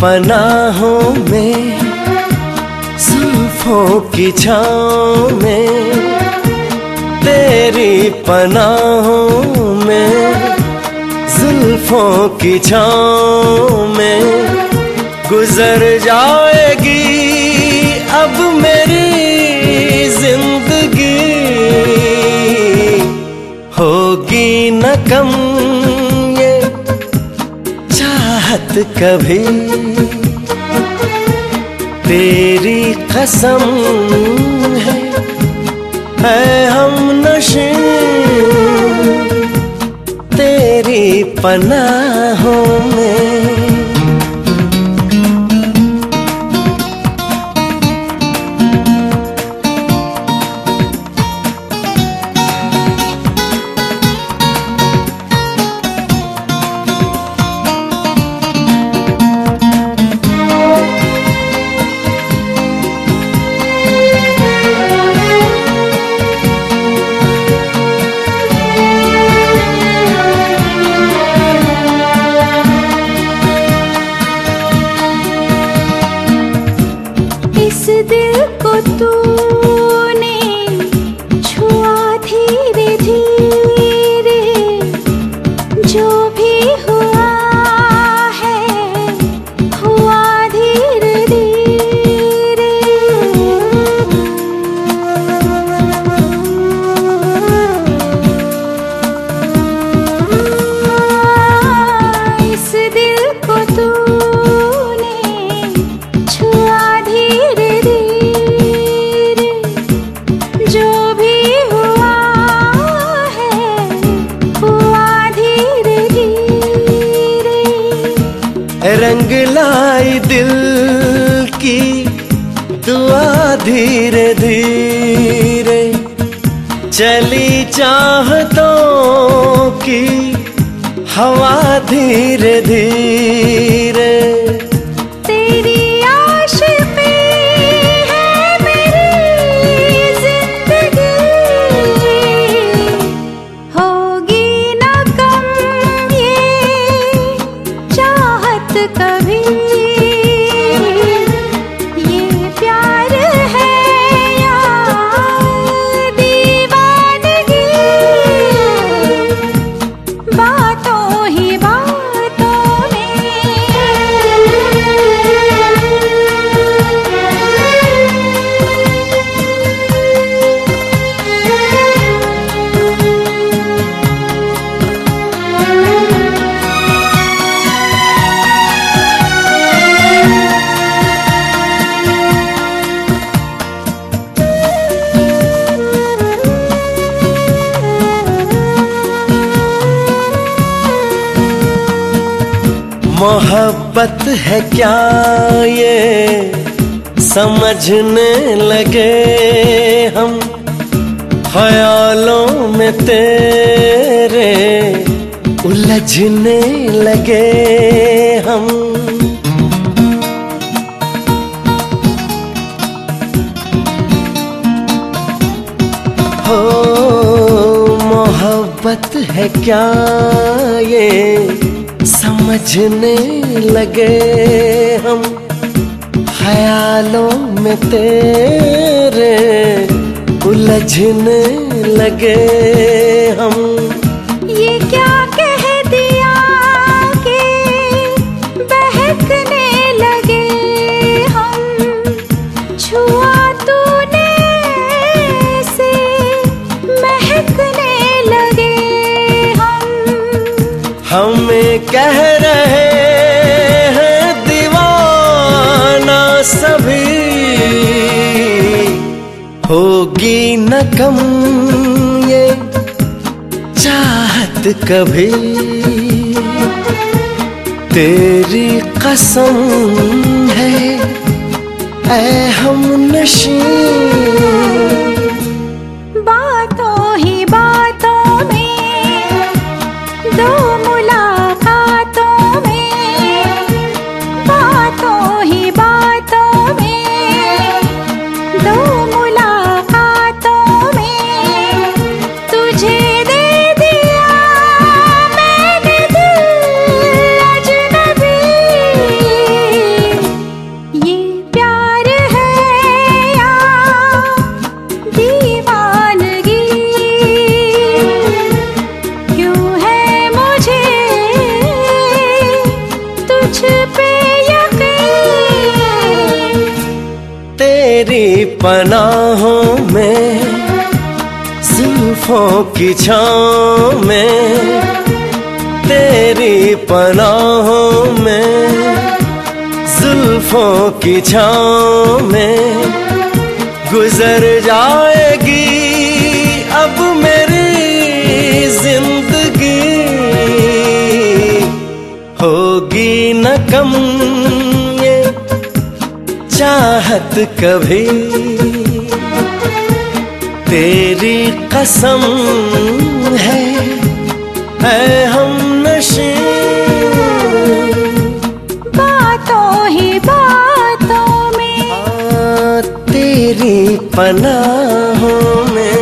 पनाहों में, जुल्फों की छाँव में, तेरी पनाहों में, जुल्फों की छाँव में गुजर जाएगी अब मेरी जिंदगी। होगी न कम ये चाहत कभी, तेरी कसम है हमनशी तेरी पनाहों में। इस दिल को तूने छुआ धीरे धीरे, जो भी हुआ है हुआ धीरे धीरे। इस दिल को तूने छुआ धीरे धीरे, जो भी हुआ है हुआ धीरे धीरे। रंग लाई दिल की दुआ धीरे धीरे, चली चाहतों की हवा धीरे धीरे। तेरी आशिक़ी है मेरी जिंदगी, होगी न कम ये चाहत कभी। ये प्यार है या दीवानगी, बातों ही बातों में। मोहब्बत है क्या ये समझने लगे हम, ख्यालों में तेरे उलझने लगे हम। हो मोहब्बत है क्या ये समझने लगे हम, ख्यालों में तेरे उलझने लगे हम। ये क्या कह दिया कि बहकने लगे हम, छुआ तूने से महकने लगे हम। हमें कह रहे हैं दीवाना सभी, होगी न कम ये चाहत कभी। तेरी कसम है ऐ हमनशी, बातों ही बातों में, दो मुलाकातों में, बातों ही बातों में, दो मुलाकातों में तुझे दे दिया मैंने दिल अजनबी। पनाहों में, जुल्फों की छाँव में, तेरी पनाहों में, जुल्फों की छाँव में गुजर जाएगी अब मेरी जिंदगी। होगी न कम ये चाहत कभी, तेरी कसम है ऐ हमनशी। बातों ही बातों में, तेरी पनाहों में,